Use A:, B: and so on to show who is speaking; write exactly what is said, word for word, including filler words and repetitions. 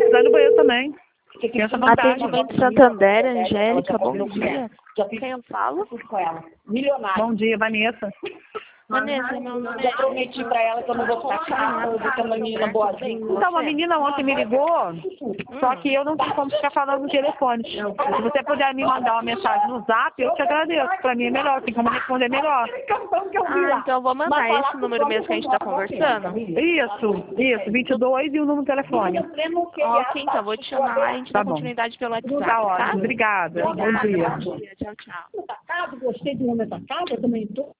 A: precisar ir no banheiro também. Tem essa vantagem.
B: Atendimento Santander, Angélica, bom dia. Quem eu falo?
A: Bom dia, Vanessa.
B: Vanessa, meu nome
C: Já
B: é...
C: prometi pra ela que eu não vou ficar chata, eu vou ser uma menina boazinha.
A: Então, uma menina ontem me ligou, só que eu não tenho como ficar falando no telefone. Se você puder me mandar uma mensagem no zap, eu te agradeço. Pra mim é melhor, tem como responder melhor.
B: Ah, então eu vou mandar esse número mesmo que a gente tá conversando.
A: Isso, isso, vinte e dois e o número do telefone.
B: Ok, então eu vou te chamar lá e a gente
A: Tá
B: dá
A: bom.
B: continuidade pelo WhatsApp,
A: Tá ótimo,
B: tá?
A: obrigada. Bom dia.
B: Bom dia, tchau, tchau.
C: Gostei do nome da casa, também tô.